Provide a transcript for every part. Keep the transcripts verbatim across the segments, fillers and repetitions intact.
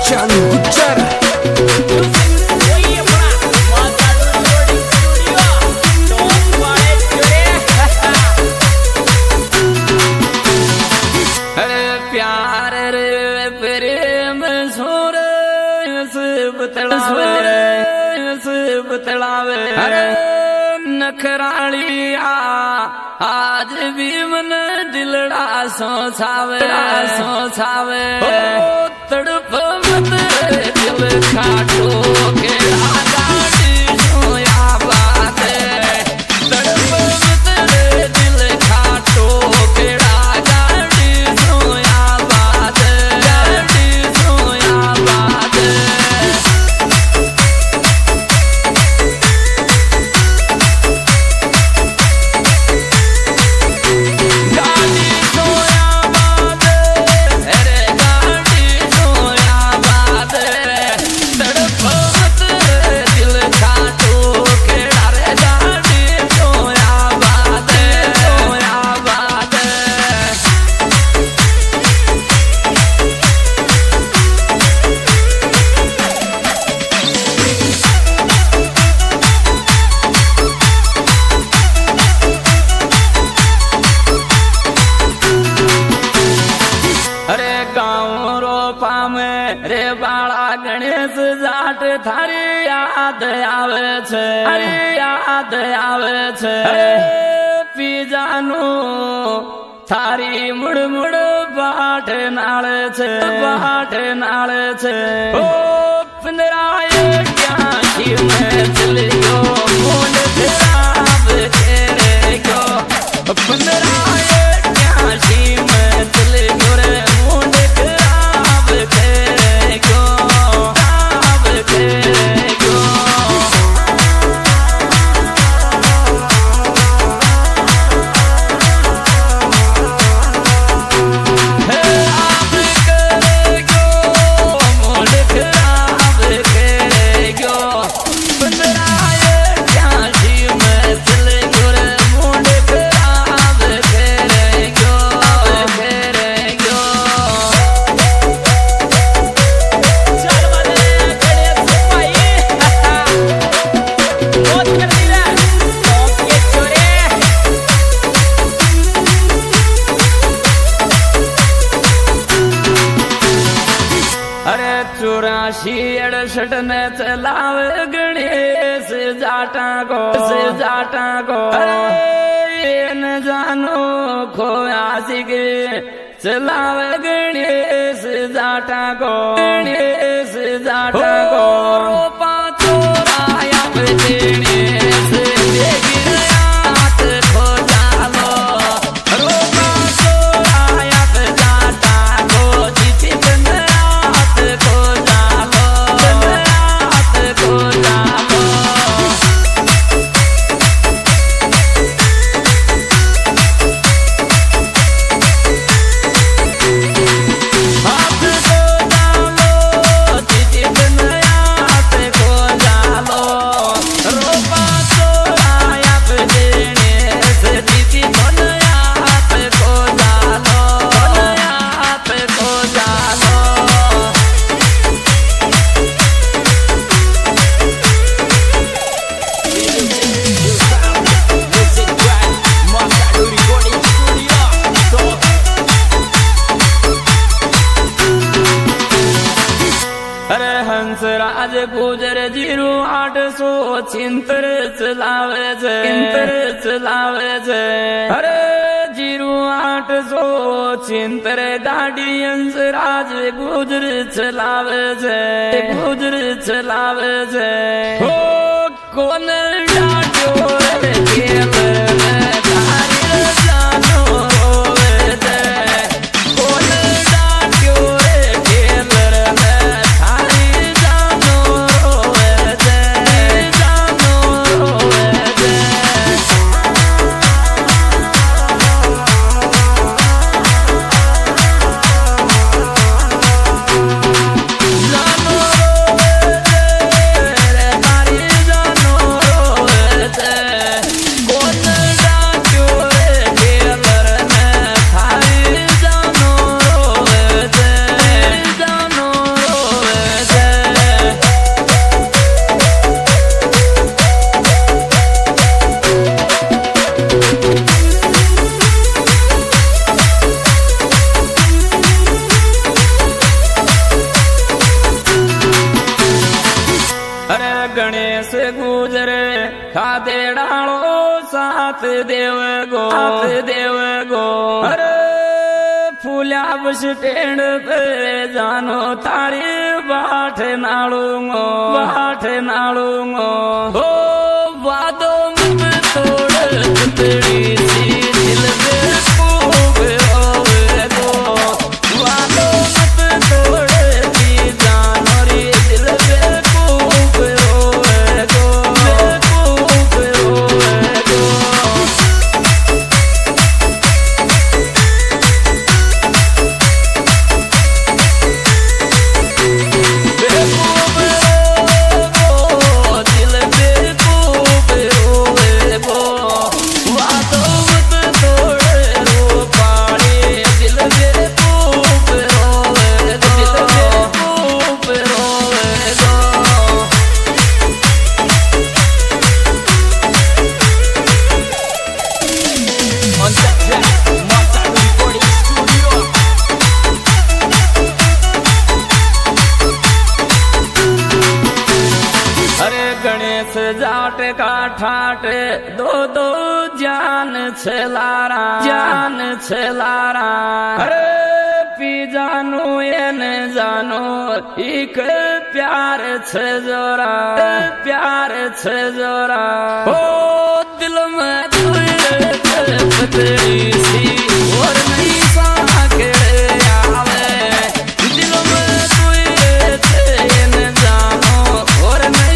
चालू गुज्जर प्यार रे प्रेम सोरे बतलावे बतलावे नखरालिया आज भी मन दिलड़ा सोचावे सोचावे तड़प मत दिल खाटो के गाड़ी सोया बात तड़प मत दिल खाटो के गाड़ी सोया बात गाड़ी सोया बात रे बाळा गणेश जाट थारी याद आवे छे अरे याद आवे छे पीजानो थारी मुड़ मुड़ बाट नाळ छे बाट नाळ छे ओ पिंजराय क्यासी में चलियो मोंड खराब करे गयो पिंजराय क्यासी में चलियो रे मोंड खराब करे गयो खराब करे गयो चौरासी अड़सठ में चलावे गणेश जाटा को से जाटा को ये न जानो खोया सिगे चलावे गणेश जाटा को गणेश जाटा को रोपा चोराया गणेश देगी रात खो जालो रोपा चोराया जाटा को जीती रात खो हंसराज गुजर जीरो आठ सौ छिंतर चलावे छे छिंतर चलावे छे अरे जीरो आठ सौ छिंतर गाड़ी हंसराज गुजर चलावे छे गुजर चलावे छे हो कौन डाट्यो रे खेल में तारी जानो होवे छे कौन डाट्यो रे खेल में थारी जानो होवे छे जानो होवे छे जानो होवे छे रे थारी जानो होवे छे नालो साथ देव गो साथ देव गो अरे फूल्या बस टेंड पे जानो तारी बाट नालूंगो बाट नालूंगो हो वादो में तोड़ तेरी सी दिल पे खूब रोवे गो वादो में तोड़ दी जानो री दिल पे खूब रोवे गो खूब रोवे गो गणेश जाट का ठाट दो दो जान छलारा जान छलारा अरे पी जानो एन जानो एक प्यार छ जोरा प्यार छ जोरा ओ दिल में तेरी सी और नहीं साके आवे दिल में तुझे जानो और नहीं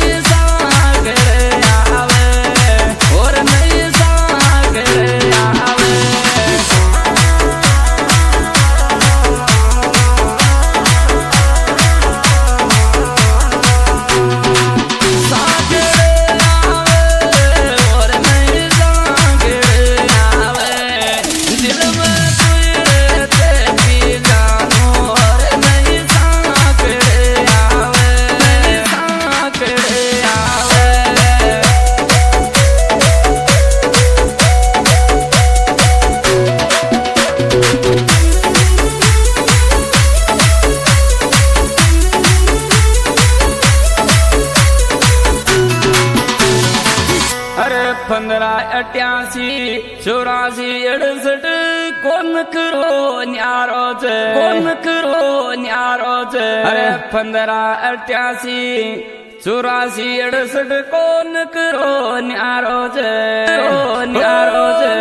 पंद्रह अट्ठासी चौरासी अड़सठ कौन करो न्यारो चे कौन करो न्यारो चे अरे पंद्रह अट्ठासी चौरासी अड़सठ कौन करो न्यारो चे न्यारो चे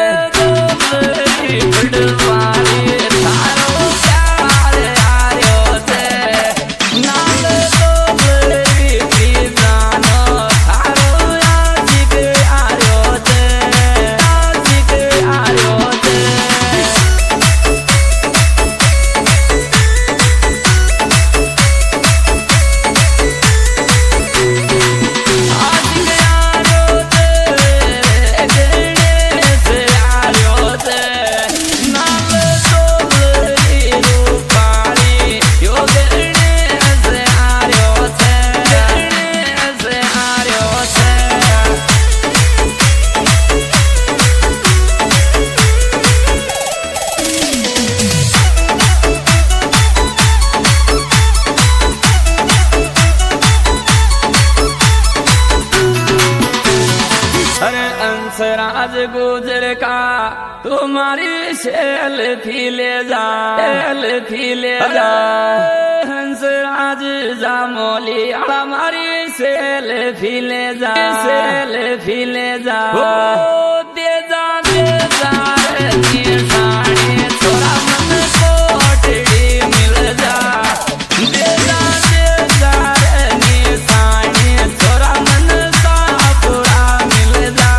राज गुजर का तुम्हारी सेल्फी ले जा सेल्फी ले जा हंस राज जामोली हमारी सेल्फी ले जा सेल्फी ले जा ओ दे जा दे जा रे साड़ी थोड़ा मन कोटड़ी मिल जा दे जा दे जा रे साड़ी थोड़ा मन सा पूरा मिल जा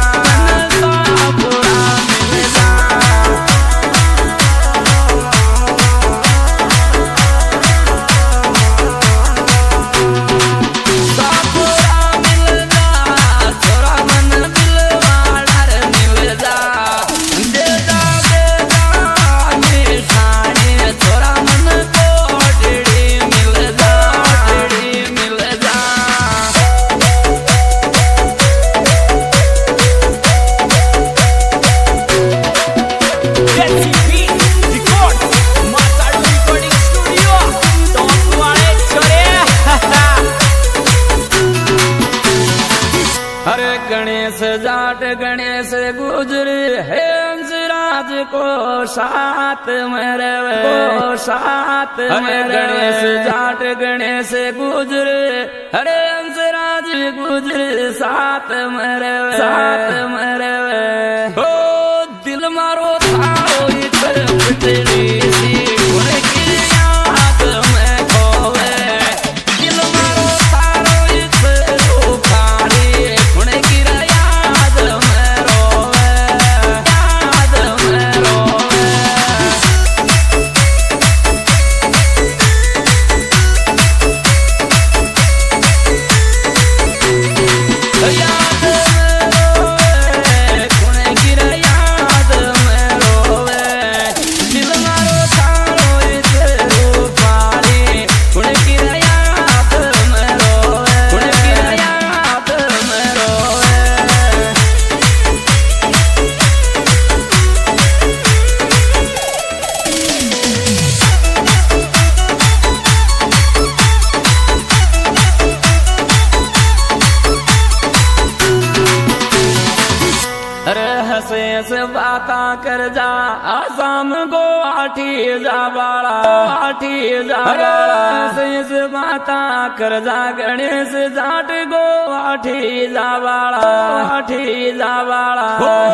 जाट गणेश गुजरे हंसराज को साथ मेरे को साथ मेरे गणेश जाट गणेश गुजरे हरे हंसराज गुजरे साथ मेरे साथ मेरे ओ दिल मारो थारो इतर पिटड़ी सी गुण की याद में खोवे दिल मारो थारो इतर उखाड़ी गुण की याद में रोवे याद में रोवे याद में रोवे गुण की याद में रोवे दिल मारो थारो इतर उखाड़ी गुण की याद में रोवे गुण की याद में रोवे अरे हसे हसे बाता कर जा आसाम गो आठी जा बाड़ा आठी जा बाड़ा हसे हसे बाता कर जा गणेश जाट गो आठी जा बाड़ा आठी जा बाड़ा